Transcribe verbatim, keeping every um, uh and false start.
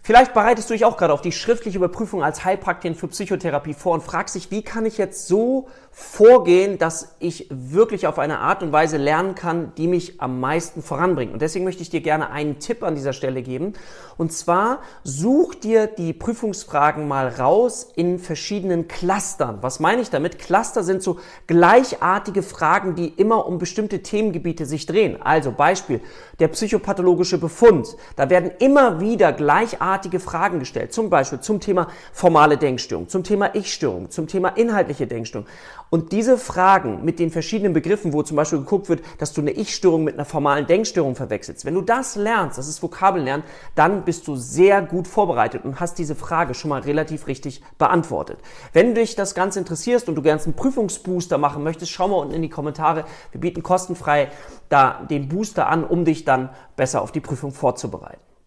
Vielleicht bereitest du dich auch gerade auf die schriftliche Überprüfung als Heilpraktikerin für Psychotherapie vor und fragst dich, wie kann ich jetzt so vorgehen, dass ich wirklich auf eine Art und Weise lernen kann, die mich am meisten voranbringt. Und deswegen möchte ich dir gerne einen Tipp an dieser Stelle geben. Und zwar, such dir die Prüfungsfragen mal raus in verschiedenen Clustern. Was meine ich damit? Cluster sind so gleichartige Fragen, die immer um bestimmte Themengebiete sich drehen. Also Beispiel, der psychopathologische Befund. Da werden immer wieder gleichartige Fragen gestellt. Zum Beispiel zum Thema formale Denkstörung, zum Thema Ich-Störung, zum Thema inhaltliche Denkstörung. Und diese Fragen mit den verschiedenen Begriffen, wo zum Beispiel geguckt wird, dass du eine Ich-Störung mit einer formalen Denkstörung verwechselst. Wenn du das lernst, das ist Vokabellernen, dann bist du sehr gut vorbereitet und hast diese Frage schon mal relativ richtig beantwortet. Wenn dich das Ganze interessierst und du gerne einen Prüfungsbooster machen möchtest, schau mal unten in die Kommentare. Wir bieten kostenfrei da den Booster an, um dich dann besser auf die Prüfung vorzubereiten.